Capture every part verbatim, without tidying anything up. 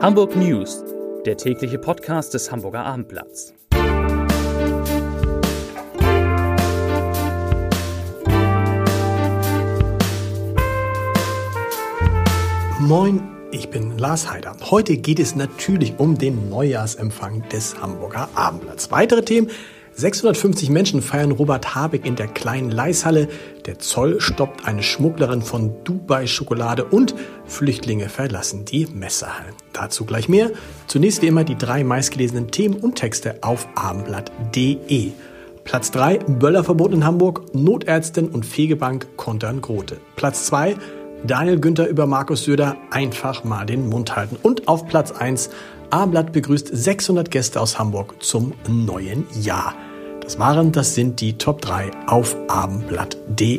Hamburg News, der tägliche Podcast des Hamburger Abendblatts. Moin, ich bin Lars Heider. Heute geht es natürlich um den Neujahrsempfang des Hamburger Abendblatts. Weitere Themen: sechshundertfünfzig Menschen feiern Robert Habeck in der kleinen Leishalle, der Zoll stoppt eine Schmugglerin von Dubai-Schokolade und Flüchtlinge verlassen die Messehallen. Dazu gleich mehr. Zunächst wie immer die drei meistgelesenen Themen und Texte auf abendblatt punkt de. Platz drei, Böllerverbot in Hamburg, Notärztin und Fegebank kontern Grote. Platz zwei, Daniel Günther über Markus Söder, einfach mal den Mund halten. Und auf Platz eins, Abendblatt begrüßt sechshundert Gäste aus Hamburg zum neuen Jahr. Das waren, das sind die Top drei auf abendblatt punkt de.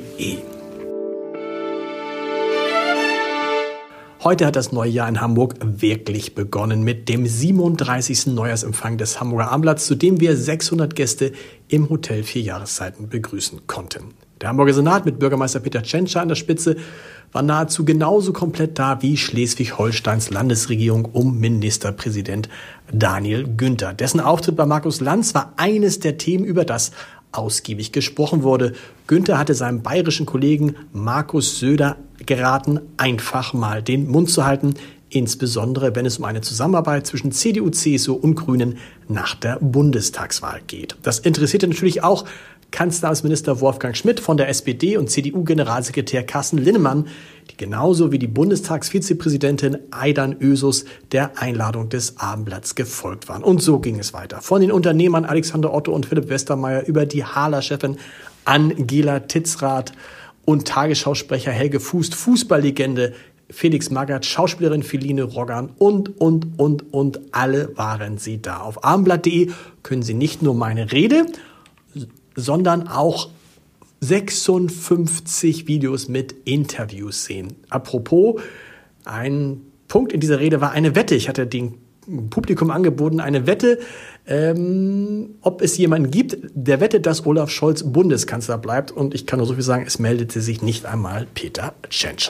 Heute hat das neue Jahr in Hamburg wirklich begonnen mit dem siebenunddreißigsten Neujahrsempfang des Hamburger Abendblatts, zu dem wir sechshundert Gäste im Hotel Vier Jahreszeiten begrüßen konnten. Der Hamburger Senat mit Bürgermeister Peter Tschentscher an der Spitze war nahezu genauso komplett da wie Schleswig-Holsteins Landesregierung um Ministerpräsident Daniel Günther. Dessen Auftritt bei Markus Lanz war eines der Themen, über das ausgiebig gesprochen wurde. Günther hatte seinem bayerischen Kollegen Markus Söder geraten, einfach mal den Mund zu halten, insbesondere wenn es um eine Zusammenarbeit zwischen C D U, C S U und Grünen nach der Bundestagswahl geht. Das interessierte natürlich auch Kanzleramtsminister Wolfgang Schmidt von der S P D und C D U-Generalsekretär Carsten Linnemann, die genauso wie die Bundestagsvizepräsidentin Aydan Özus der Einladung des Abendblatts gefolgt waren. Und so ging es weiter. Von den Unternehmern Alexander Otto und Philipp Westermeier über die Haaler-Chefin Angela Titzrath und Tagesschausprecher Helge Fußt, Fußballlegende Felix Magath, Schauspielerin Feline Roggan und, und, und, und alle waren sie da. Auf abendblatt punkt de können Sie nicht nur meine Rede, sondern auch sechsundfünfzig Videos mit Interviews sehen. Apropos, ein Punkt in dieser Rede war eine Wette. Ich hatte dem Publikum angeboten, eine Wette, ähm, ob es jemanden gibt, der wettet, dass Olaf Scholz Bundeskanzler bleibt. Und ich kann nur so viel sagen, es meldete sich nicht einmal Peter Tschentscher.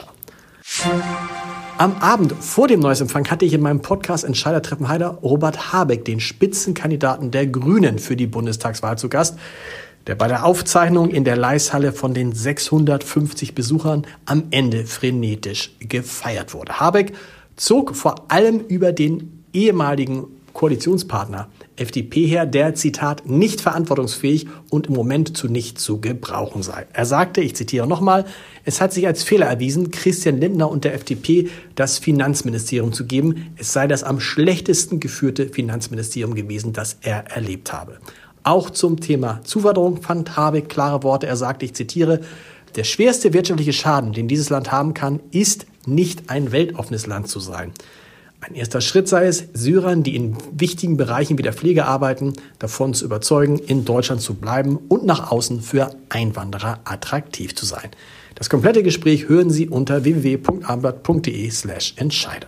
Am Abend vor dem Neujahrsempfang hatte ich in meinem Podcast Entscheidertreffen Heider Robert Habeck, den Spitzenkandidaten der Grünen für die Bundestagswahl, zu Gast, der bei der Aufzeichnung in der Leishalle von den sechshundertfünfzig Besuchern am Ende frenetisch gefeiert wurde. Habeck zog vor allem über den ehemaligen Koalitionspartner F D P her, der, Zitat, nicht verantwortungsfähig und im Moment zu nichts zu gebrauchen sei. Er sagte, ich zitiere nochmal, es hat sich als Fehler erwiesen, Christian Lindner und der F D P das Finanzministerium zu geben. Es sei das am schlechtesten geführte Finanzministerium gewesen, das er erlebt habe. Auch zum Thema Zuwanderung fand Habeck klare Worte. Er sagte, ich zitiere, der schwerste wirtschaftliche Schaden, den dieses Land haben kann, ist nicht ein weltoffenes Land zu sein. Ein erster Schritt sei es, Syrern, die in wichtigen Bereichen wie der Pflege arbeiten, davon zu überzeugen, in Deutschland zu bleiben und nach außen für Einwanderer attraktiv zu sein. Das komplette Gespräch hören Sie unter w w w punkt abendblatt punkt de slash Entscheider.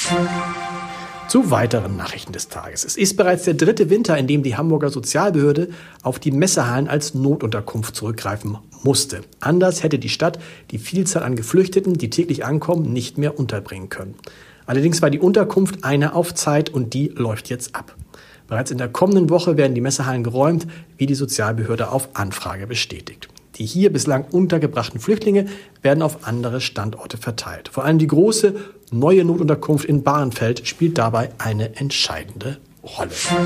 Zu weiteren Nachrichten des Tages. Es ist bereits der dritte Winter, in dem die Hamburger Sozialbehörde auf die Messehallen als Notunterkunft zurückgreifen musste. Anders hätte die Stadt die Vielzahl an Geflüchteten, die täglich ankommen, nicht mehr unterbringen können. Allerdings war die Unterkunft eine auf Zeit und die läuft jetzt ab. Bereits in der kommenden Woche werden die Messehallen geräumt, wie die Sozialbehörde auf Anfrage bestätigt. Die hier bislang untergebrachten Flüchtlinge werden auf andere Standorte verteilt. Vor allem die große neue Notunterkunft in Bahrenfeld spielt dabei eine entscheidende Rolle.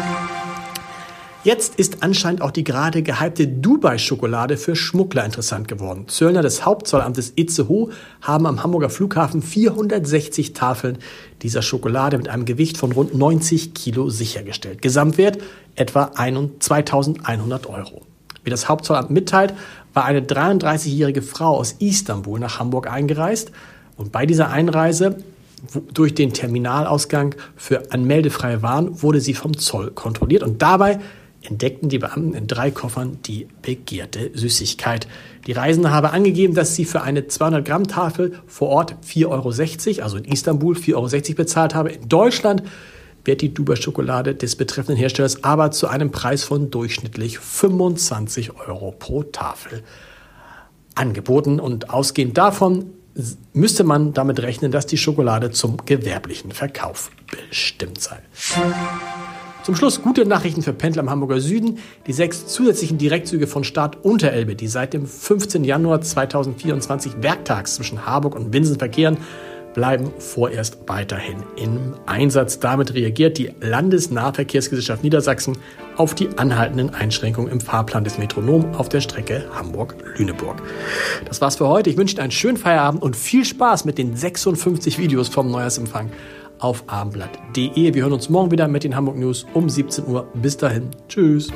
Jetzt ist anscheinend auch die gerade gehypte Dubai-Schokolade für Schmuggler interessant geworden. Zöllner des Hauptzollamtes Itzehoe haben am Hamburger Flughafen vierhundertsechzig Tafeln dieser Schokolade mit einem Gewicht von rund neunzig Kilo sichergestellt. Gesamtwert etwa zweitausendeinhundert Euro. Wie das Hauptzollamt mitteilt, war eine dreiunddreißigjährige Frau aus Istanbul nach Hamburg eingereist und bei dieser Einreise durch den Terminalausgang für anmeldefreie Waren wurde sie vom Zoll kontrolliert und dabei entdeckten die Beamten in drei Koffern die begehrte Süßigkeit. Die Reisende habe angegeben, dass sie für eine zweihundert Gramm Tafel vor Ort vier Euro sechzig, also in Istanbul vier Euro sechzig bezahlt habe. In Deutschland wird die Dubai-Schokolade des betreffenden Herstellers aber zu einem Preis von durchschnittlich fünfundzwanzig Euro pro Tafel angeboten. Und ausgehend davon müsste man damit rechnen, dass die Schokolade zum gewerblichen Verkauf bestimmt sei. Zum Schluss gute Nachrichten für Pendler im Hamburger Süden. Die sechs zusätzlichen Direktzüge von Start Unterelbe, die seit dem fünfzehnten Januar zweitausendvierundzwanzig werktags zwischen Harburg und Winsen verkehren, bleiben vorerst weiterhin im Einsatz. Damit reagiert die Landesnahverkehrsgesellschaft Niedersachsen auf die anhaltenden Einschränkungen im Fahrplan des Metronom auf der Strecke Hamburg-Lüneburg. Das war's für heute. Ich wünsche Ihnen einen schönen Feierabend und viel Spaß mit den sechsundfünfzig Videos vom Neujahrsempfang auf abendblatt punkt de. Wir hören uns morgen wieder mit den Hamburg News um siebzehn Uhr. Bis dahin. Tschüss.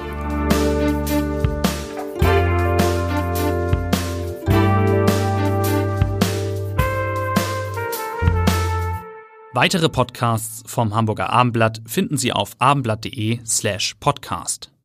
Weitere Podcasts vom Hamburger Abendblatt finden Sie auf abendblatt punkt de slash podcast.